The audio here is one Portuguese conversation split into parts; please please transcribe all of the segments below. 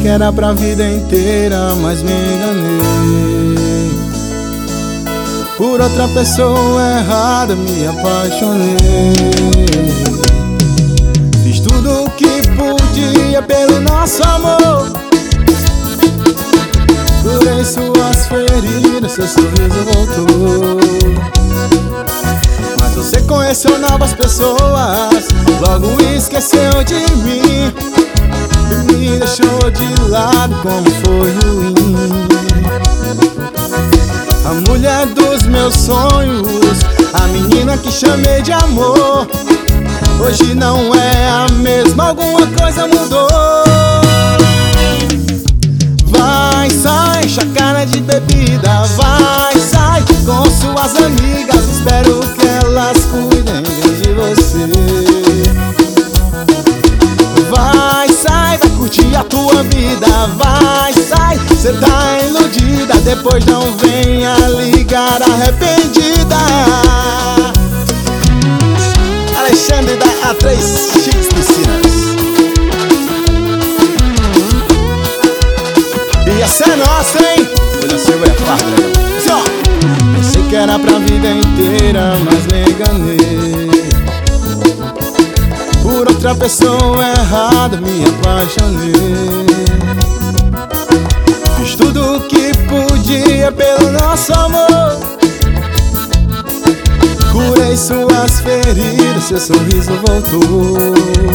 que era pra vida inteira, mas me enganei. Por outra pessoa errada me apaixonei. Fiz tudo o que podia pelo nosso amor. Curei suas feridas, seu sorriso voltou. Mas você conheceu novas pessoas, logo esqueceu de mim e me deixou de lado, como foi ruim. A mulher dos meus sonhos, a menina que chamei de amor, hoje não é a mesma, alguma coisa mudou. Vai, sai, enche a cara de bebida. Vai, sai com suas amigas, espero que elas cuidem bem de você. Vai, sai, vai curtir a tua vida. Vai, sai, cê tá iludida, depois não venha ligar arrependida. Alexandre da A3 Chiques Piscinas. E essa é nossa, hein? Olha, Silva é farda, né? Pensei que era pra vida inteira, mas me enganei. Por outra pessoa errada me apaixonei. Fiz tudo o que podia pelo nosso amor. Curei suas feridas, seu sorriso voltou.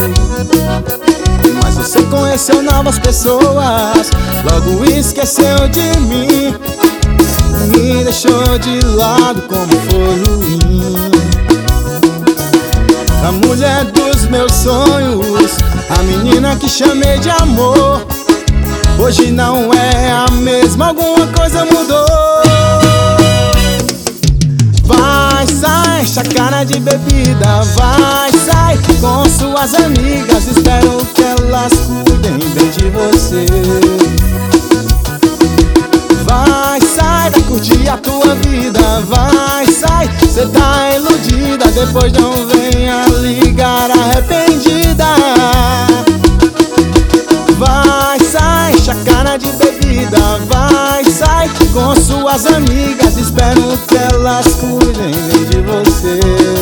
Mas você conheceu novas pessoas, logo esqueceu de mim, me deixou de lado, como foi ruim. A mulher dos meus sonhos, a menina que chamei de amor, hoje não é a mesma, alguma coisa mudou. Vai, sai, enche a cara de bebida. Vai, sai com suas amigas, espero que elas cuidem bem de você. Vai, sai, vai curtir a tua vida. Vai, sai, cê tá iludida, depois não venha ligar arrependida. Vai, sai, enche a cara de bebida. Vai, sai com suas amigas, espero que elas cuidem bem de você.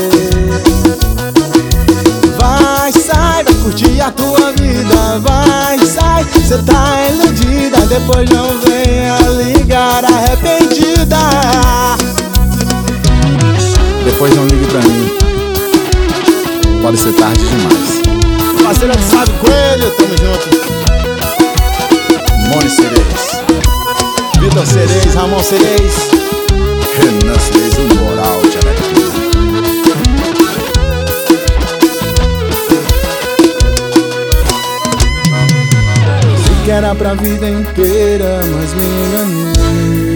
Vai, sai, vai curtir a tua vida. Vai, sai, cê tá iludida, depois não venha ligar arrependida. Depois não ligue pra mim, pode ser tarde demais. Parceira de Sábio Coelho, tamo junto. Mone Cereis, Vitor Cereis, Ramon Cereis, Renan Cereis, o moral de Alegria. Sei que era pra vida inteira, mas me enganei.